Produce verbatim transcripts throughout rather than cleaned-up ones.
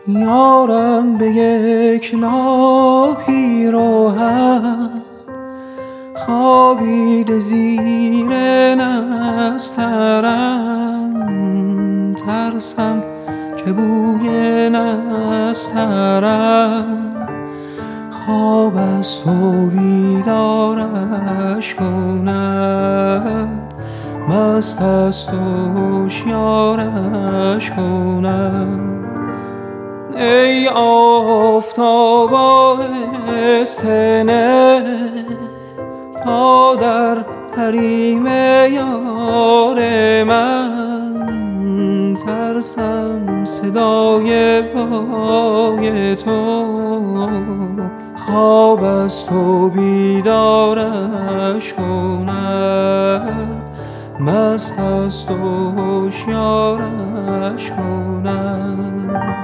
یارم به یک لا پیراهن خوابیده زیر نسترن، ترسم که بوی نسترن خواب است و بیدارش کند، مست است و هوشیارش کند. ای آفتاب آهسته نه، پا در حریم یار من، ترسم صدای پای تو خواب است و بیدارش کند، مست است و هوشیارش کند.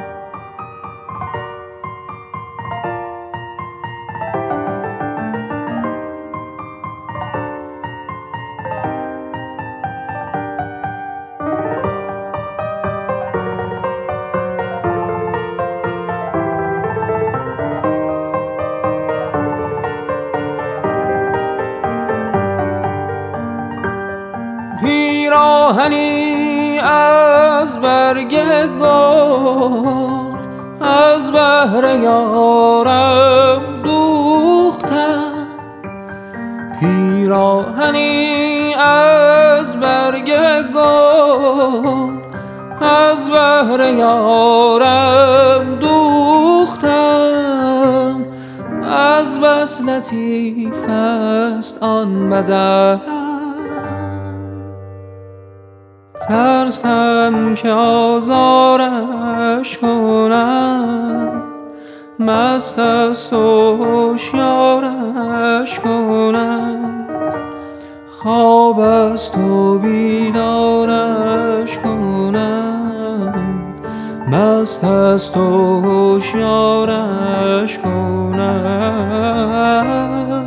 پیراهنی از برگ گل از بهر یارم دوختم، پیراهنی از برگ گل از بهر یارم دوختم، از بس لطیف است آن بدن، ترسم که آزارش کند، مست است و هوشیارش کند، خواب است و بیدارش کند، مست است و هوشیارش کند.